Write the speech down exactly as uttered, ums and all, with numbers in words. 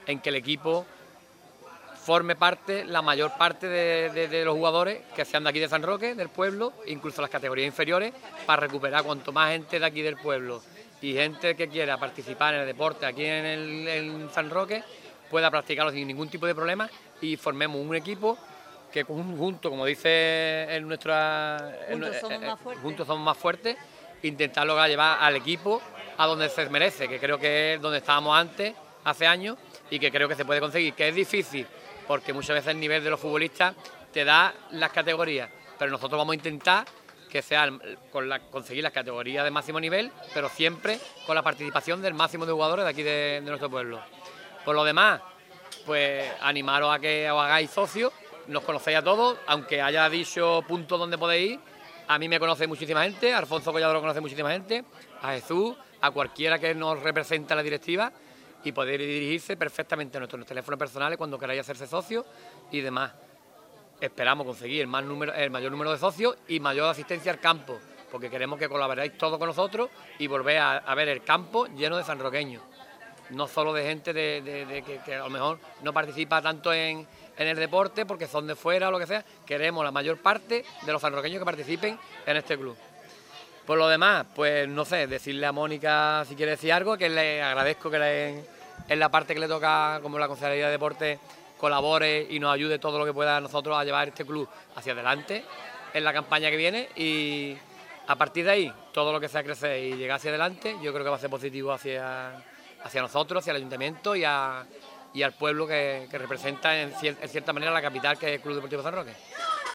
en que el equipo forme parte, la mayor parte de, de, de los jugadores que sean de aquí de San Roque, del pueblo, incluso las categorías inferiores, para recuperar cuanto más gente de aquí del pueblo y gente que quiera participar en el deporte aquí en, el, en San Roque pueda practicarlo sin ningún tipo de problema y formemos un equipo que juntos, como dice en nuestra... Juntos en, somos eh, más fuertes. Juntos somos más fuertes, intentar lograr llevar al equipo a donde se merece, que creo que es donde estábamos antes, hace años, y que creo que se puede conseguir, que es difícil, porque muchas veces el nivel de los futbolistas te da las categorías, pero nosotros vamos a intentar que sean con la, conseguir las categorías de máximo nivel, pero siempre con la participación del máximo de jugadores de aquí de, de nuestro pueblo. Por lo demás, pues animaros a que os hagáis socios, nos conocéis a todos, aunque haya dicho puntos donde podéis ir, a mí me conoce muchísima gente, a Alfonso Collado lo conoce muchísima gente, a Jesús, a cualquiera que nos represente a la directiva, y poder dirigirse perfectamente a nuestros teléfonos personales cuando queráis hacerse socios y demás. Esperamos conseguir el, más número, el mayor número de socios y mayor asistencia al campo, porque queremos que colaboréis todos con nosotros y volver a, a ver el campo lleno de sanroqueños, no solo de gente de, de, de que, que a lo mejor no participa tanto en, en el deporte porque son de fuera o lo que sea. Queremos la mayor parte de los sanroqueños que participen en este club. Por lo demás, pues no sé, decirle a Mónica si quiere decir algo, que le agradezco que le, en, en la parte que le toca como la Concejalía de Deporte colabore y nos ayude todo lo que pueda a nosotros a llevar este club hacia adelante en la campaña que viene, y a partir de ahí todo lo que sea crecer y llegar hacia adelante yo creo que va a ser positivo hacia, hacia nosotros, hacia el ayuntamiento y, a, y al pueblo que, que representa en, cier, en cierta manera la capital, que es el Club Deportivo San Roque.